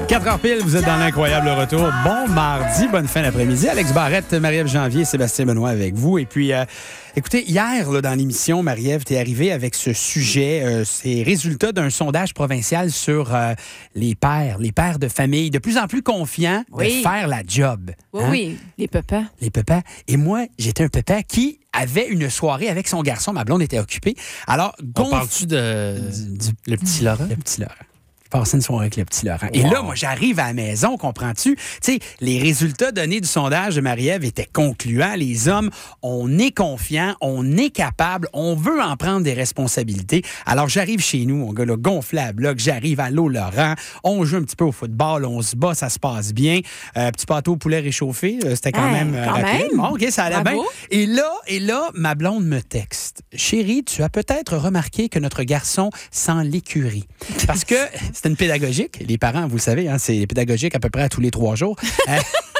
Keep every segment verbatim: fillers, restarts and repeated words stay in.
quatre heures pile, vous êtes dans l'incroyable retour. Bon mardi, bonne fin d'après-midi. Alex Barrette, Marie-Ève Janvier, Sébastien Benoît avec vous. Et puis, euh, écoutez, hier, là, dans l'émission, Marie-Ève, t'es arrivée avec ce sujet, euh, ces résultats d'un sondage provincial sur euh, les pères, les pères de famille, de plus en plus confiants oui. de faire la job. Oui, hein? oui, les papas. Les papas. Et moi, j'étais un papa qui avait une soirée avec son garçon. Ma blonde était occupée. Alors, On gonf... parle-tu de du, du... le petit Laurent? Le petit Laurent. Passer une soirée avec le petit Laurent. Wow. Et là, moi, j'arrive à la maison, comprends-tu? Tu sais, les résultats donnés du sondage de Marie-Ève étaient concluants. Les hommes, on est confiants, on est capable, on veut en prendre des responsabilités. Alors, j'arrive chez nous, mon gars, là, gonflé à bloc, j'arrive à l'eau Laurent, on joue un petit peu au football, on se bat, ça se passe bien. Euh, petit pâteau au poulet réchauffé, euh, c'était quand hey, même euh, quand rapide. même. Bon, OK, ça allait bien. Bravo. Et là, et là, ma blonde me texte. Chérie, tu as peut-être remarqué que notre garçon sent l'écurie. Parce que c'était une pédagogique. Les parents, vous le savez, hein, c'est pédagogique à peu près à tous les trois jours. Euh,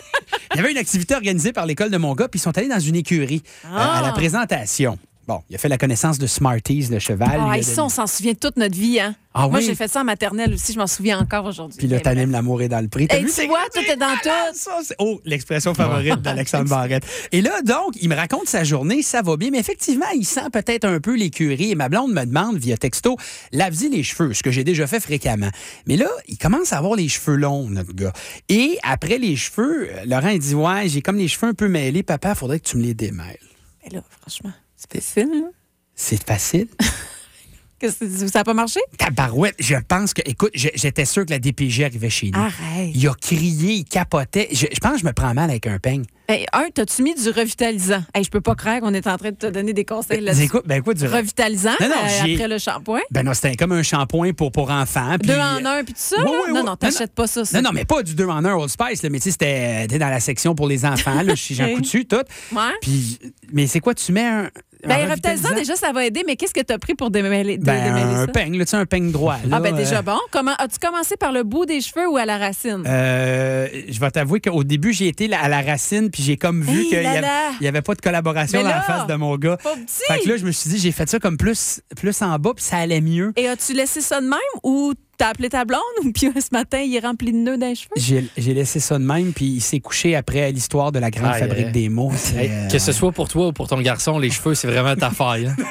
il y avait une activité organisée par l'école de mon gars, puis ils sont allés dans une écurie euh, à la présentation. Bon, il a fait la connaissance de Smarties, le cheval. Ah, il a ça, donné- on s'en souvient toute notre vie, hein? Ah Moi, oui? j'ai fait ça en maternelle aussi, je m'en souviens encore aujourd'hui. Puis là, Mais t'animes bref. l'amour est dans le prix. T'as Hey, vu, tu c'est- vois, tout c'est est dans malade, tout. ça, c'est- Oh, l'expression favorite d'Alexandre Barrette. Et là, donc, il me raconte sa journée, ça va bien, mais effectivement, il sent peut-être un peu l'écurie. Et ma blonde me demande via texto, lave-y les cheveux, ce que j'ai déjà fait fréquemment. Mais là, il commence à avoir les cheveux longs, notre gars. Et après les cheveux, Laurent, il dit, ouais, j'ai comme les cheveux un peu mêlés. Papa, faudrait que tu me les démêles. Mais là, franchement, c'est facile, là. C'est facile. Qu'est-ce que- Ça n'a pas marché? Tabarouette, je pense que, écoute, je- j'étais sûr que la D P J arrivait chez nous. Arrête. Il a crié, il capotait. Je, je pense que je me prends mal avec un peigne. Hey, un, t'as-tu mis du revitalisant? Hey, je peux pas croire qu'on est en train de te donner des conseils là-dessus. Écoute, ben écoute, du Revitalisant Non, non, euh, j'ai- après le shampoing? Ben non, c'était comme un shampoing pour, pour enfants. puis- Deux en un, puis tout ça? Oui, là? oui, non, oui. non, t'achètes pas ça. ça. Non, non, mais pas du deux en un Old Spice, là, mais tu sais, c'était t'es dans la section pour les enfants, là, chez Jean Ok. Coutu, tout. Ouais. Puis, mais c'est quoi, tu mets un. Ben, un revitalisant, déjà, ça va aider, mais qu'est-ce que t'as pris pour démêler, dé- Ben, démêler un ça? peigne, là, tu sais, un peigne droit. Là, Ah, ben déjà euh, bon. Comment, as-tu commencé par le bout des cheveux ou à la racine? euh, je vais t'avouer qu'au début, j'ai été là, à la racine, puis j'ai comme vu Hey qu'il n'y là avait, là! il y avait pas de collaboration Mais dans la là, face de mon gars. Pas petit! Fait que là, je me suis dit, j'ai fait ça comme plus, plus en bas, puis ça allait mieux. Et as-tu laissé ça de même ou t'as appelé ta blonde ou puis ce matin, il est rempli de nœuds dans les cheveux? J'ai j'ai laissé ça de même, puis il s'est couché après l'histoire de la grande Aïe, fabrique aïe. des mots. C'est, Hey, euh, que ce soit pour toi ou pour ton garçon, les cheveux, c'est vraiment ta faille. Hein?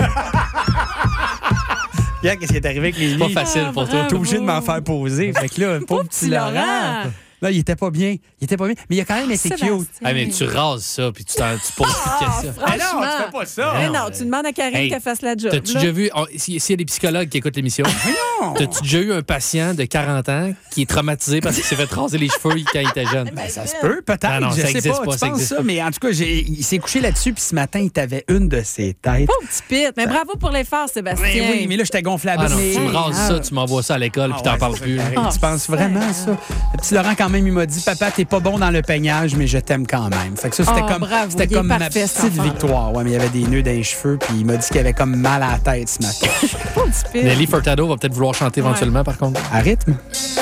Regarde, qu'est-ce qui est arrivé avec les Pas lits. facile Ah, pour bravo. toi. T'es obligé de m'en faire poser. Fait que là, pauvre petit Laurent. Là, il était pas bien. Il était pas bien. Mais il a quand même été cute. Sébastien. Ah, mais tu rases ça, puis tu, t'en- tu poses plus de questions. Ah non, Franchement. tu fais pas ça. Mais Non, non, mais- tu demandes à Karine Hey, qu'elle fasse la job. T'as-tu là. déjà vu, on- si- s'il y a des psychologues qui écoutent l'émission, Non. t'as-tu déjà eu un patient de quarante ans qui est traumatisé parce qu'il s'est fait raser les cheveux quand il était jeune? Ben, ça se peut, peut-être. Ah non, je ça sais existe pas, pas, tu ça penses existe ça, pas. mais en tout cas, j'ai- il s'est couché là-dessus, puis ce matin, il t'avait une de ses têtes. Pauvre petit pit. Mais bravo pour l'effort, Sébastien. Mais oui, mais là, j'étais gonflé à Ah bloc. non, mais- tu me rases Ah. ça, tu m'envoies ça à l'école, puis Ah t'en ouais, parles c'est plus. ça, Ah, tu penses vraiment ça? Le petit Laurent, quand même, il m'a dit, papa, t'es pas bon dans le peignage, mais je t'aime quand même. Fait que ça, c'était Oh, comme, bravo, c'était il est comme ma parfait, cet petite enfant-là. victoire. Ouais, mais il y avait des nœuds dans les cheveux, puis il m'a dit qu'il avait comme mal à la tête ce matin. Pauvre petit pit. Nelly Furtado va peut-être vouloir chanter éventuellement, par contre. À rythme?